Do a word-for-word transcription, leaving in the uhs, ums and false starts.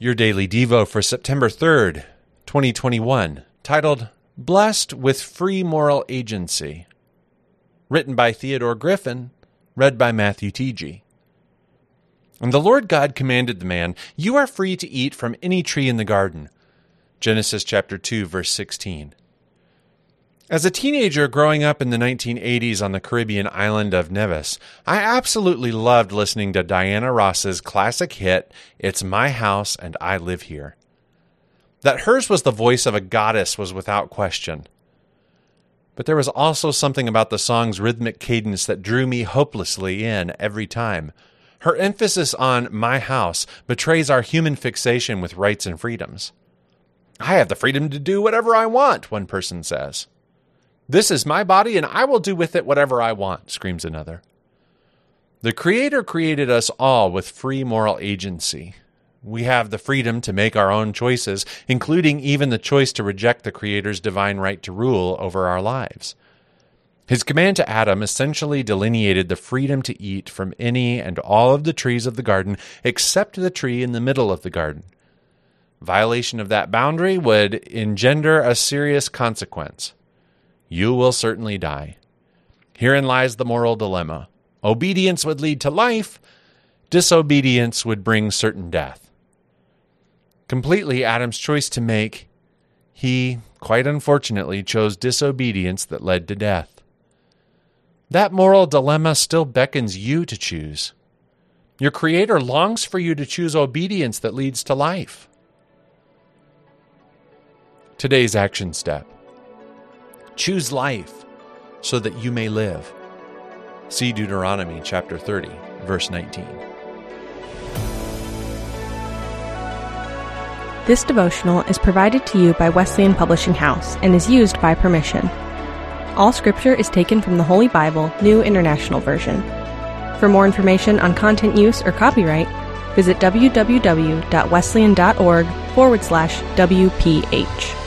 Your Daily Devo for September third, twenty twenty-one, titled Blessed with Free Moral Agency. Written by Theodore Griffin, read by Matthew T G. And the Lord God commanded the man, "You are free to eat from any tree in the garden." Genesis chapter two, verse sixteen. As a teenager growing up in the nineteen eighties on the Caribbean island of Nevis, I absolutely loved listening to Diana Ross's classic hit, "It's My House and I Live Here." That hers was the voice of a goddess was without question. But there was also something about the song's rhythmic cadence that drew me hopelessly in every time. Her emphasis on my house betrays our human fixation with rights and freedoms. "I have the freedom to do whatever I want," one person says. "This is my body, and I will do with it whatever I want," screams another. The Creator created us all with free moral agency. We have the freedom to make our own choices, including even the choice to reject the Creator's divine right to rule over our lives. His command to Adam essentially delineated the freedom to eat from any and all of the trees of the garden except the tree in the middle of the garden. Violation of that boundary would engender a serious consequence. You will certainly die. Herein lies the moral dilemma. Obedience would lead to life. Disobedience would bring certain death. Completely Adam's choice to make, he, quite unfortunately, chose disobedience that led to death. That moral dilemma still beckons you to choose. Your Creator longs for you to choose obedience that leads to life. Today's action step. Choose life so that you may live. See Deuteronomy chapter thirty, verse nineteen. This devotional is provided to you by Wesleyan Publishing House and is used by permission. All scripture is taken from the Holy Bible, New International Version. For more information on content use or copyright, visit www.wesleyan.org forward slash WPH.